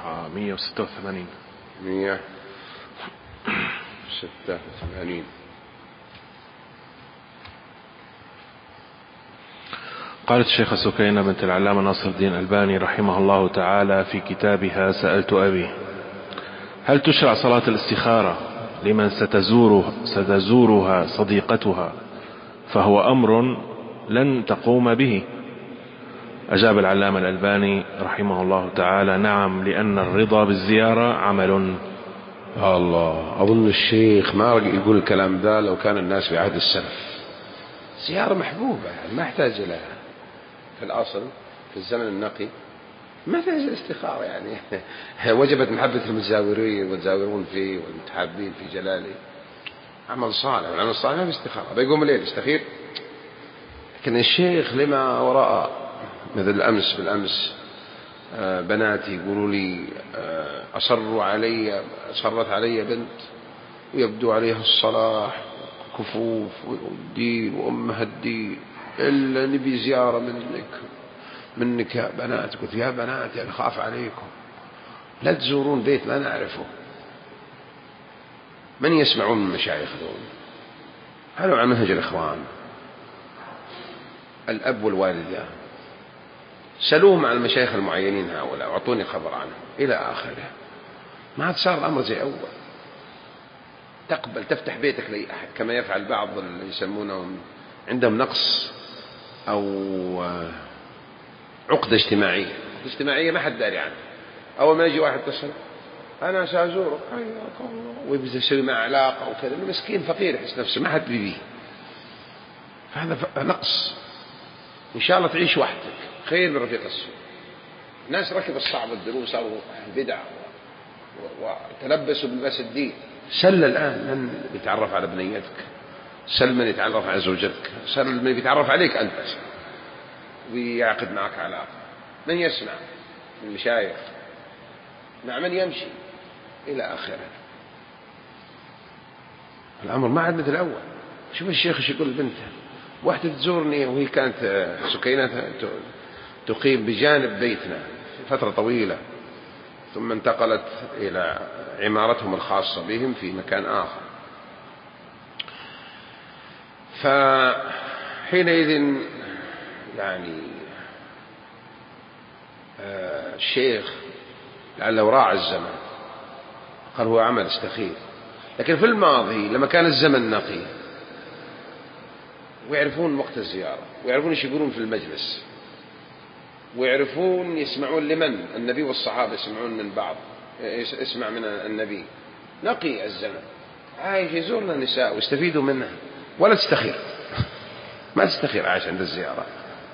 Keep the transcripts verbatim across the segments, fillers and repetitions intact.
صفحة مئة وستة وثمانين. مئة وستة وثمانين. قالت الشيخة سكينة بنت العلامة ناصر الدين الألباني رحمه الله تعالى في كتابها سألت أبي: هل تشرع صلاة الاستخارة لمن ستزوره ستزورها صديقتها فهو أمر لن تقوم به؟ أجاب العلامة الألباني رحمه الله تعالى: نعم، لأن الرضا بالزيارة عمل. الله، أظن الشيخ ما يقول الكلام ذا لو كان الناس في عهد السلف. زيارة محبوبة يعني ما يحتاج لها في الأصل في الزمن النقي، ما يحتاج الاستخارة يعني وجبت محبة المتزاورين والمتزاورون فيه والمتحابين في جلاله. عمل صالح، والعمل الصالح ما في استخارة. بيقوم الليل يستخير. لكن الشيخ لما وراء، مثل أمس بالأمس بناتي يقولوا لي أصروا علي أصرت علي بنت ويبدو عليها الصلاح كفوف والدين وأمها الدين، إلا نبي زيارة منك منك يا بنات. قلت: يا بنات يعني خاف عليكم، لا تزورون بيت ما نعرفه. من يسمعون من المشايخ دول؟ هذا عن منهج الإخوان. الأب والوالدة سألوهم عن المشايخ المعينين هؤلاء واعطوني خبر عنهم إلى آخره. ما عاد صار الأمر زي أول. تقبل تفتح بيتك لأي أحد كما يفعل بعض اللي يسمونهم عندهم نقص أو عقدة اجتماعية. عقدة اجتماعية ما حد داري عنها. أول ما يجي واحد تصل: أنا سأزورك، ويبدأ يسوي مع علاقة وكذا. مسكين فقير يحس نفسه ما حد بيبيه. هذا نقص. إن شاء الله تعيش وحدك خير من رفيق السوء. الناس ركب الصعب الدروس أو البدع وتلبسوا بلباس الدين. سل الآن من يتعرف على بنيتك، سل من يتعرف على زوجتك، سل من يتعرف عليك أنت ويعقد معك علاقة. من يسمع من المشايخ، مع من يمشي إلى آخره. الأمر ما عاد مثل الأول. شوف الشيخ ايش يقول لبنته: واحدة تزورني وهي كانت سكينة تقيم بجانب بيتنا فترة طويلة، ثم انتقلت إلى عمارتهم الخاصة بهم في مكان آخر. فحينئذ يعني الشيخ لعله راعى الزمن قال هو عمل استخير. لكن في الماضي لما كان الزمن نقي ويعرفون وقت الزيارة ويعرفون ايش يقولون في المجلس ويعرفون يسمعون لمن، النبي والصحابة يسمعون من بعض، اسمع من النبي. نقي الزمن، عايش يزورنا النساء ويستفيدوا منها ولا تستخير. ما تستخير عايش عند الزيارة.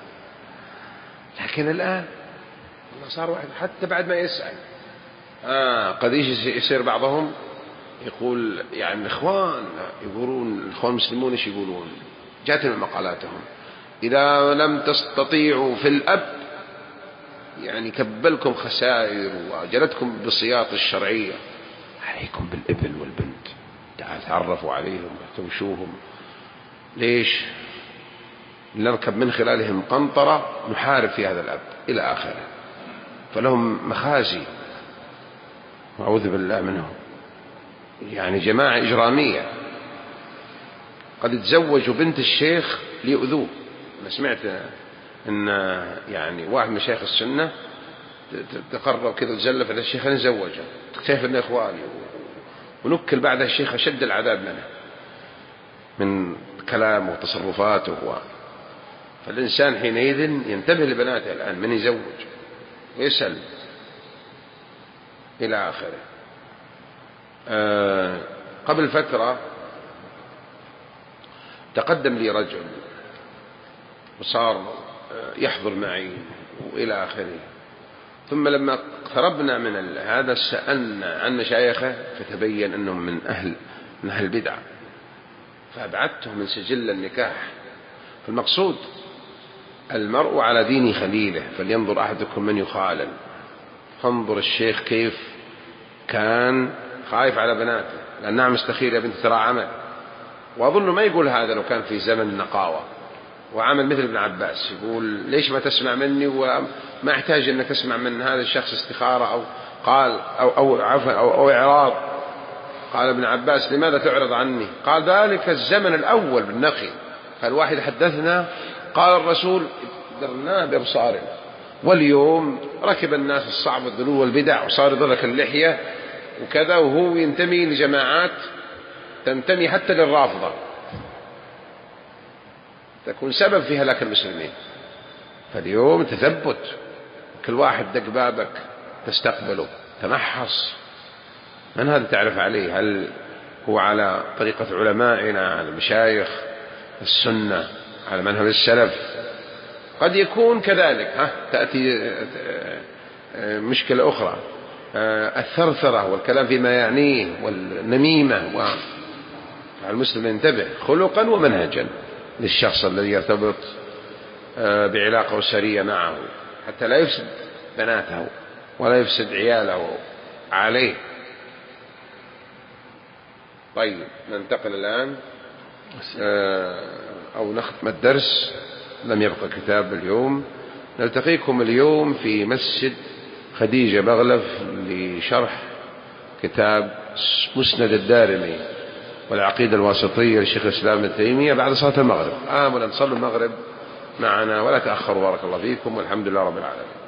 لكن الآن والله صار واحد حتى بعد ما يسأل آه قد يجي يصير بعضهم يقول يعني الإخوان يقولون، الإخوان المسلمون ايش يقولون؟ جاتنا مقالاتهم: إذا لم تستطيعوا في الأب يعني كبلكم خسائر وجلتكم بالسياط الشرعية، عليكم بالابن والبنت. تعرفوا عليهم واحتوشوهم. ليش؟ نركب من خلالهم قنطرة نحارب في هذا الأب إلى آخره. فلهم مخازي وأعوذ بالله منهم، يعني جماعة إجرامية قد يتزوجوا بنت الشيخ ليؤذوه. أنا سمعت أن يعني واحد من شيخ السنة تقرب كذا وتزلف على الشيخ نزوجه، كيف أن إخواني، ونكل بعدها الشيخ أشد العذاب منه من كلامه وتصرفاته. فالإنسان حينئذ ينتبه لبناته الآن من يزوج ويسأل إلى آخره. أه قبل فترة تقدم لي رجل وصار يحضر معي وإلى آخره. ثم لما اقتربنا من هذا سألنا عن مشايخه فتبين أنهم من أهل من أهل البدع، فأبعدته من سجل النكاح. فالمقصود المرء على دين خليله، فلينظر أحدكم من يخالل. فانظر الشيخ كيف كان خايف على بناته، لأنها مستخير يا بنت ترى عمل. وأظن ما يقول هذا لو كان في زمن النقاوة وعمل مثل ابن عباس، يقول ليش ما تسمع مني وما أحتاج أنك تسمع من هذا الشخص استخارة أو قال أو أو عفوا أو, أو إعراض. قال ابن عباس: لماذا تعرض عني؟ قال: ذلك الزمن الأول بالنقي. فالواحد حدثنا قال الرسول درناه بأبصارنا، واليوم ركب الناس الصعب والذنوب والبدع وصار يضلك اللحية وكذا، وهو ينتمي لجماعات تنتمي حتى للرافضة، تكون سبب في هلاك المسلمين. فاليوم تثبت، كل واحد دق بابك تستقبله، تمحص من هذا تعرف عليه، هل هو على طريقة علمائنا، على مشايخ السنة، على منهج السلف. قد يكون كذلك. ها تأتي مشكلة أخرى، الثرثرة والكلام فيما يعنيه والنميمة. والمسلم ينتبه خلقا ومنهجا للشخص الذي يرتبط بعلاقة أسرية معه، حتى لا يفسد بناته ولا يفسد عياله عليه. طيب، ننتقل الآن أو نختم الدرس، لم يبقى كتاب اليوم. نلتقيكم اليوم في مسجد خديجة بغلف لشرح كتاب مسند الدارمي والعقيدة الواسطية للشيخ الإسلام ابن تيمية بعد صلاة المغرب. آمل أن تصلوا المغرب معنا ولا تأخروا، بارك الله فيكم، والحمد لله رب العالمين.